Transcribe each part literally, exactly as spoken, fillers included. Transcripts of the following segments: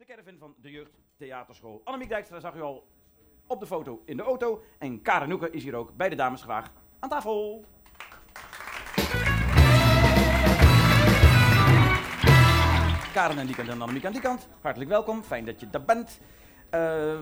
De caravan van de Jeugdtheaterschool. Annemiek Dijkstra zag u al op de foto in de auto. En Karen Noeke is hier ook bij de dames graag aan tafel. Karen aan die kant en Annemiek aan die kant. Hartelijk welkom, fijn dat je daar bent. Uh,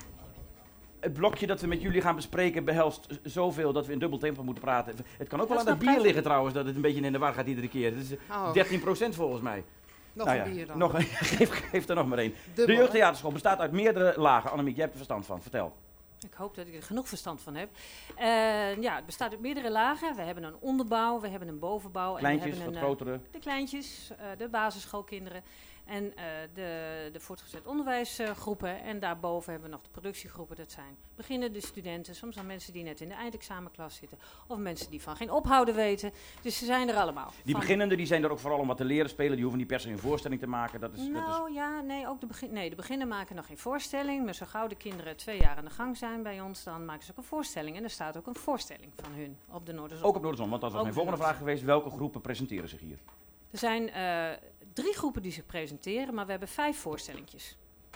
het blokje dat we met jullie gaan bespreken behelst zoveel dat we in dubbel tempo moeten praten. Het kan ook wel aan het bier liggen trouwens, dat het een beetje in de war gaat iedere keer. Het is oh. dertien procent volgens mij. Nog nou een ja, bier dan. Nog een, geef, geef er nog maar één. Dubbel, de Jeugdtheaterschool bestaat uit meerdere lagen. Annemiek, jij hebt er verstand van. Vertel. Ik hoop dat ik er genoeg verstand van heb. Uh, ja, het bestaat uit meerdere lagen. We hebben een onderbouw, we hebben een bovenbouw. Kleintjes, en we hebben wat een, grotere. De kleintjes, uh, de basisschoolkinderen en uh, de, de voortgezet onderwijsgroepen. Uh, en daarboven hebben we nog de productiegroepen. Dat zijn beginnende studenten, soms dan mensen die net in de eindexamenklas zitten. Of mensen die van geen ophouden weten. Dus ze zijn er allemaal. Die van beginnenden die zijn er ook vooral om wat te leren spelen. Die hoeven niet per se een voorstelling te maken. Dat is, nou dat is... ja, nee, ook de, begin, nee, de beginnen maken nog geen voorstelling. Maar zo gauw de kinderen twee jaar aan de gang zijn bij ons, dan maken ze ook een voorstelling. En er staat ook een voorstelling van hun op de Noorderzon. Ook op Noorderzon, want dat was ook mijn volgende vraag geweest. Welke groepen presenteren zich hier? Er zijn uh, drie groepen die zich presenteren, maar we hebben vijf voorstellingjes.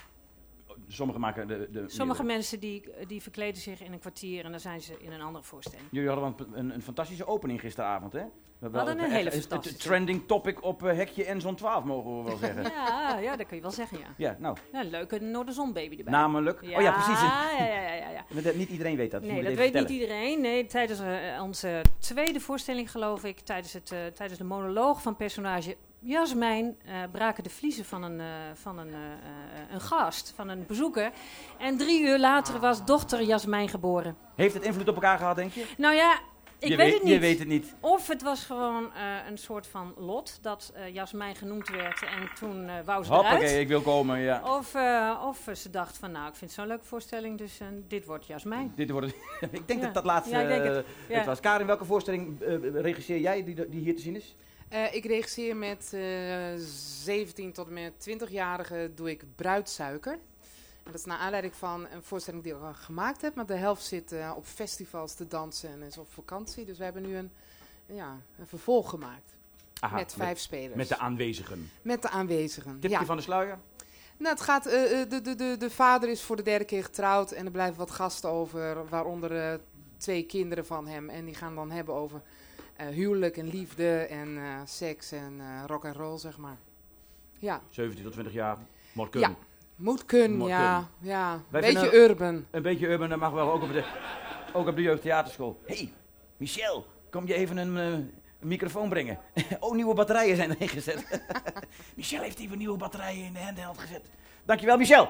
Sommige maken de... de Sommige mensen die, die verkleden zich in een kwartier en dan zijn ze in een andere voorstelling. Jullie hadden een, een, een fantastische opening gisteravond, hè? We hadden een hele echt, fantastische. Het trending topic op uh, hekje en zo'n twaalf, mogen we wel zeggen. Ja, ja, dat kun je wel zeggen, ja. Ja, nou. Ja, een leuke Noorderzon-baby erbij. Namelijk? Ja, oh ja, precies. Ja, ja, ja, ja, ja. Dat, niet iedereen weet dat. Nee, dat dat weet vertellen. niet iedereen. Nee, tijdens uh, onze tweede voorstelling, geloof ik, tijdens, het, uh, tijdens de monoloog van personage Jasmijn, uh, braken de vliezen van een, uh, van een, uh, uh, een gast, van een bezoeker. En drie uur later was dochter Jasmijn geboren. Heeft het invloed op elkaar gehad, denk je? Nou ja, ik je weet, weet het niet. Je weet het niet. Of het was gewoon uh, een soort van lot dat uh, Jasmijn genoemd werd en toen uh, wou ze Hoppakee, eruit. ik wil komen, ja. Of, uh, of uh, ze dacht van, nou, ik vind het zo'n leuke voorstelling, dus uh, dit wordt Jasmijn. Dit wordt, ik denk Ja. dat dat laatste Ja, ik denk het. uh, Ja. het was. Karin, welke voorstelling uh, regisseer jij die, die hier te zien is? Uh, ik regisseer met uh, zeventien tot en met twintig-jarigen doe ik Bruidsuiker. En dat is naar aanleiding van een voorstelling die ik al gemaakt heb. Maar de helft zit uh, op festivals te dansen en is op vakantie. Dus we hebben nu een, ja, een vervolg gemaakt. Aha, met vijf spelers. Met de aanwezigen. Met de aanwezigen, Tipje ja. van de sluier? Nou, het gaat, uh, de, de, de, de vader is voor de derde keer getrouwd en er blijven wat gasten over. Waaronder uh, twee kinderen van hem. En die gaan dan hebben over uh, huwelijk en liefde en uh, seks en uh, rock and roll, zeg maar. Ja. zeventien tot twintig jaar, moet Ja. kunnen. Moet kunnen, Moet ja. kunnen. ja. Wij Beetje vinden- urban. Een beetje urban, dat mag wel, ook op de, ook op de Jeugdtheaterschool. Hé, hey, Michel, kom je even een, uh, een microfoon brengen? Oh, nieuwe batterijen zijn erin gezet. Michel heeft even nieuwe batterijen in de handheld gezet. Dankjewel, Michel.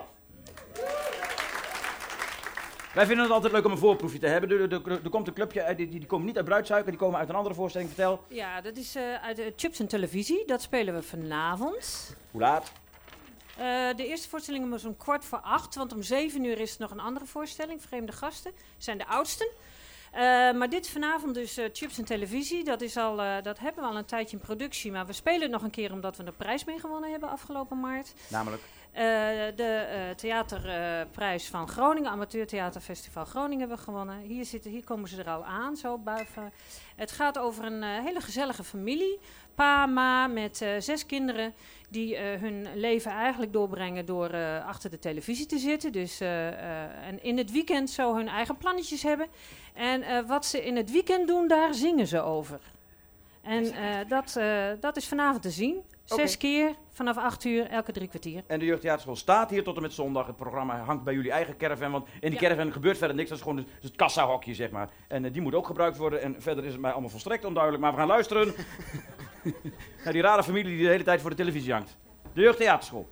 Wij vinden het altijd leuk om een voorproefje te hebben. Er, er, er komt een clubje, uit, die, die komen niet uit Bruidsuiker, die komen uit een andere voorstelling. Vertel. Ja, dat is uh, uit de Chips en Televisie. Dat spelen we vanavond. Hoe laat? Uh, de eerste voorstelling was om kwart voor acht, want om zeven uur is er nog een andere voorstelling. Vreemde gasten zijn de oudsten. Uh, maar dit vanavond dus uh, Chips en Televisie. Dat, is al, uh, dat hebben we al een tijdje in productie. Maar we spelen het nog een keer omdat we de prijs mee gewonnen hebben afgelopen maart. Namelijk? Uh, de uh, theaterprijs uh, van Groningen, Amateurtheaterfestival Groningen hebben we gewonnen. Hier, zitten, hier komen ze er al aan, zo buiten. Het gaat over een uh, hele gezellige familie. Pa, ma, met uh, zes kinderen die uh, hun leven eigenlijk doorbrengen door uh, achter de televisie te zitten. Dus, uh, uh, en in het weekend zo hun eigen plannetjes hebben. En uh, wat ze in het weekend doen, daar zingen ze over. En uh, dat, uh, dat is vanavond te zien. Zes Okay. keer, vanaf acht uur, elke drie kwartier. En de Jeugdtheaterschool staat hier tot en met zondag. Het programma hangt bij jullie eigen caravan, want in die Ja. caravan gebeurt verder niks. Dat is gewoon het, het kassahokje, zeg maar. En uh, die moet ook gebruikt worden. En verder is het mij allemaal volstrekt onduidelijk. Maar we gaan luisteren naar die rare familie die de hele tijd voor de televisie hangt. De Jeugdtheaterschool.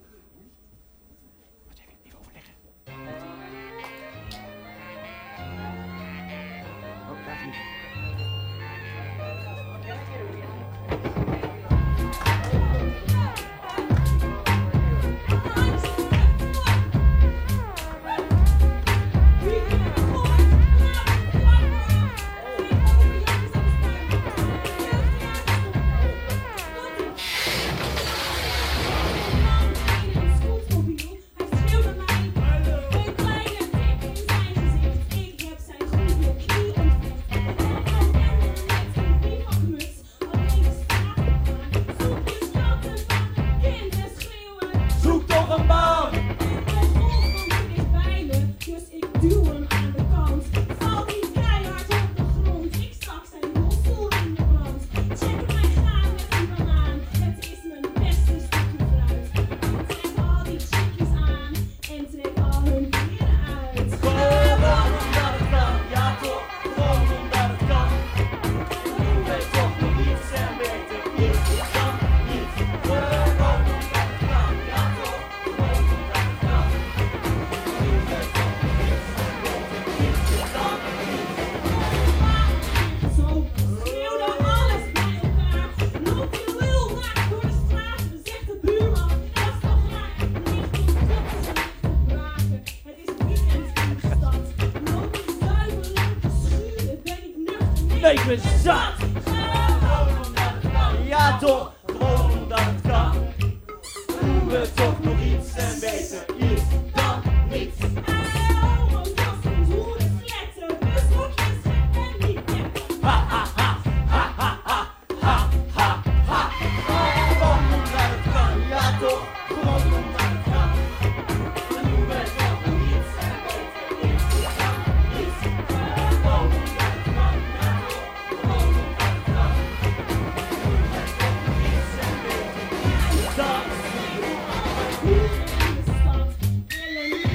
Wat even, even overleggen. Oh, daar is niet. bam bam. Dus ik duw hem aan de kant. Valt niet keihard op de grond. Ik zak zijn mossel in de brand. Check mij gaan met die banaan. Het is mijn beste stukje fruit. Ik trek al die chickies aan. En trek al hun kleren uit. Gewoon omdat het kan, ja toch. Gewoon omdat het kan. Dan doen we toch nog iets en beter is dan niet. Gewoon omdat het kan, ja toch. Gewoon omdat het kan. Dan doen we toch nog iets en beter is dan niet. Zo schreeuwde alles bij elkaar. Loopt die lul naakt door de straat. Zegt de buurman, dat is toch raar. Ligt op koppen zijn te braken. Het is weekend in de stad. Lopen die duiven lopen schuren. Ben ik nuchter? Nee, ik ben zat. Gewoon omdat het kan, ja toch. Gewoon omdat het kan. Dan doen we toch nog iets en beter is dan niets. Homo's, jassen, hoeren, fletten. Bushokjes, gek en niet keppen. Ha ha ha, ha ha ha, ha ha ha. Gewoon omdat het kan, ja toch. Gewoon omdat het kan. Dan doen we toch nog iets en beter is dan niets. Gewoon omdat het kan, ja toch. Gewoon omdat het kan. Dan doen we toch nog iets en beter is dan niets. Hoeren in de stad willen niet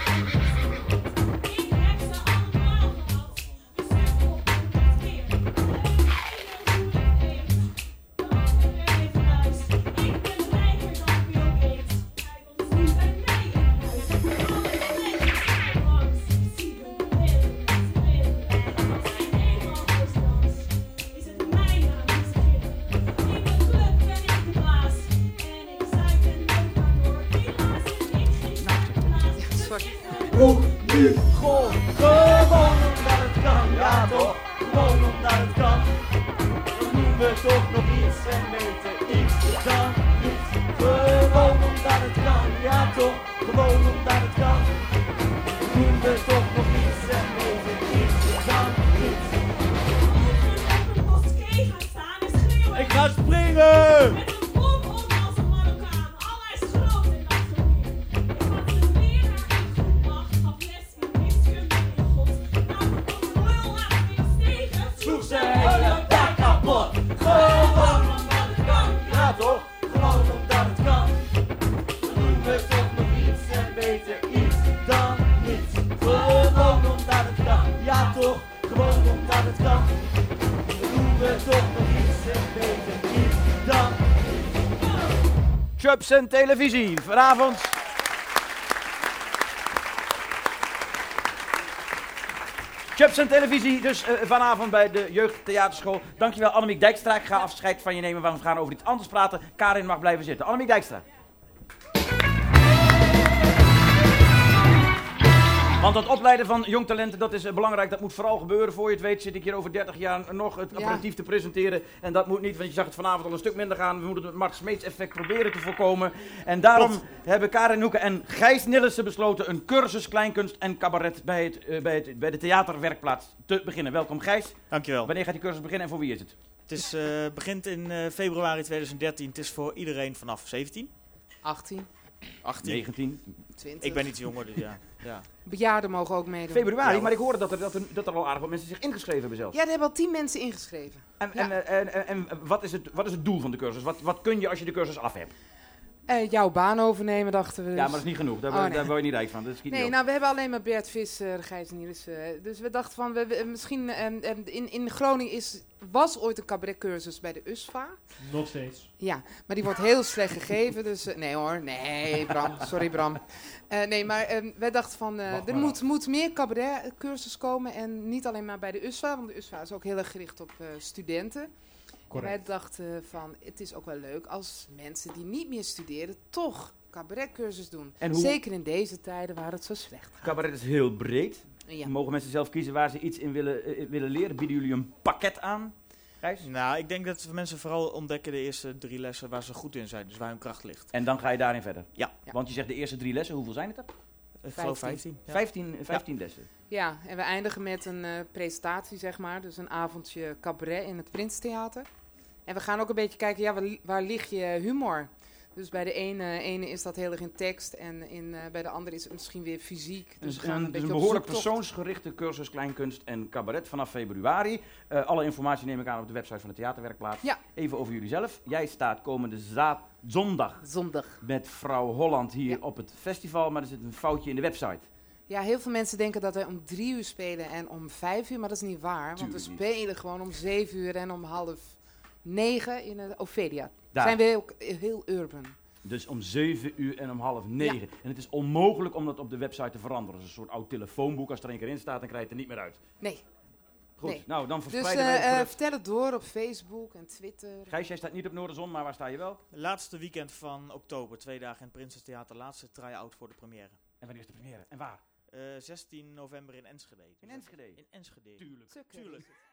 in de Ik heb ze allemaal gehad. Dus zeg op het weer. Ik wil hoe het eerst. De ander even thuis. Ik ben rijker dan Bill Gates. Hij komt nu bij mij in huis. Alle twee langs. Zie de billen, billen. Als hij eenmaal dans, is het mijn naam die ze gillen. In de club ben ik de baas. En ik zei ben leuk maar door. Helaas heb ik geen blaas. Sorry. Hoe nu? Gewoon, gewoon omdat het kan, ja toch? Gewoon omdat het kan. Dan doen we toch nog iets en beter iets dan niets. Gewoon omdat het kan, ja toch? Gewoon omdat het kan. Dan doen we toch nog iets en beter iets dan niets. Op een moskee gaan staan en schreeuwen. Ik ga springen! Met een bom om als een Marokkaan. Allah is groot en dat geleerd. Ik had de leraar in groep acht. Gaf les in wiskunde in God. Nou, op een lul laat weer stegen. Sloeg ze hele dag kapot. Gewoon omdat het kan, ja toch? Gewoon omdat het kan. Dan doen we toch nog iets en beter iets dan niets. Gewoon omdat het kan, ja toch? Gewoon omdat het kan. Dan doen we toch nog iets en beter iets dan niets. Chubs en televisie, vanavond. Chubs en televisie, dus uh, vanavond bij de Jeugdtheaterschool. Dankjewel Annemiek Dijkstra. Ik ga afscheid van je nemen, want we gaan over iets anders praten. Karin mag blijven zitten. Annemiek Dijkstra. Want dat opleiden van jong talenten, dat is uh, belangrijk. Dat moet vooral gebeuren. Voor je het weet zit ik hier over dertig jaar nog het Ja. apparatief te presenteren. En dat moet niet, want je zag het vanavond al een stuk minder gaan. We moeten het Mart Smeets effect proberen te voorkomen. En daarom Klopt. hebben Karin Hoeken en Gijs Nillissen besloten een cursus kleinkunst en cabaret bij, het, uh, bij, het, bij de theaterwerkplaats te beginnen. Welkom Gijs. Dankjewel. Wanneer gaat die cursus beginnen en voor wie is het? Het is, uh, begint in uh, februari tweeduizend dertien. Het is voor iedereen vanaf zeventien, achttien, achttien. negentien twintig. Ik ben iets jonger, dus ja. ja. Bejaarden mogen ook meedoen. Februari, Ja. maar ik hoorde dat er, dat, er, dat er al aardig wat mensen zich ingeschreven hebben zelfs. Ja, er hebben al tien mensen ingeschreven. En, Ja. en, eh, en, en, en wat, is het, wat is het doel van de cursus? Wat, wat kun je als je de cursus af hebt? Eh, jouw baan overnemen, dachten we dus. Ja, maar dat is niet genoeg. Daar, Oh, wo- nee. daar word je niet rijk van. Dat schiet niet Nee, op. nou, we hebben alleen maar Bert Visser, Gijs Nielissen. eh, Dus we dachten van, we, we- misschien ehm, ehm, in, in Groningen is, was ooit een cabaretcursus bij de U S V A. Nog steeds. Ja, maar die wordt heel slecht gegeven. Dus eh, nee hoor, nee Bram, sorry Bram. Eh, nee, maar ehm, wij dachten van, eh, Wacht er maar moet, moet meer cabaretcursus komen. En niet alleen maar bij de U S V A, want de U S V A is ook heel erg gericht op eh, studenten. En wij Correct. dachten van, het is ook wel leuk als mensen die niet meer studeren toch cabaretcursus doen. En hoe- Zeker in deze tijden waar het zo slecht gaat. Cabaret is heel breed. Ja. Mogen mensen zelf kiezen waar ze iets in willen, eh, willen leren? Bieden jullie een pakket aan? Gijs? Nou, ik denk dat mensen vooral ontdekken de eerste drie lessen waar ze goed in zijn. Dus waar hun kracht ligt. En dan ga je daarin verder? Ja. Ja. Want je zegt de eerste drie lessen, hoeveel zijn het er? Ik geloof Vijftien. vijftien. Ja. Vijftien, vijftien lessen. Ja, en we eindigen met een eh, presentatie, zeg maar. Dus een avondje cabaret in het Prinstheater. En we gaan ook een beetje kijken, ja, waar, li- waar ligt je humor? Dus bij de ene, ene is dat heel erg in tekst en in, uh, bij de andere is het misschien weer fysiek. Dus Dus we gaan een, een dus beetje een op behoorlijk zoektocht. persoonsgerichte cursus kleinkunst en cabaret vanaf februari. Uh, alle informatie neem ik aan op de website van de theaterwerkplaats. Ja. Even over jullie zelf. Jij staat komende zaad zondag Zondag. met vrouw Holland hier Ja. op het festival, maar er zit een foutje in de website. Ja, heel veel mensen denken dat wij om drie uur spelen en om vijf uur, maar dat is niet waar. Want we Tuurlijk niet. spelen gewoon om zeven uur en om half negen in de Ophelia. Daar. Zijn we ook heel urban. Dus om zeven uur en om half negen. En het is onmogelijk om dat op de website te veranderen. Dat is een soort oud telefoonboek. Als er één keer in staat, dan krijg je het er niet meer uit. Nee. Goed, Nee. nou dan Dus verspreiden uh, wij het uh, gerucht. vertel het door op Facebook en Twitter. Gijs, jij staat niet op Noorderzon, maar waar sta je wel? Laatste weekend van oktober, twee dagen in het Prinsestheater, laatste try-out voor de première. En wanneer is de première? En waar? Uh, zestien november in Enschede. In Enschede? In Enschede. Tuurlijk. Tukken. Tuurlijk.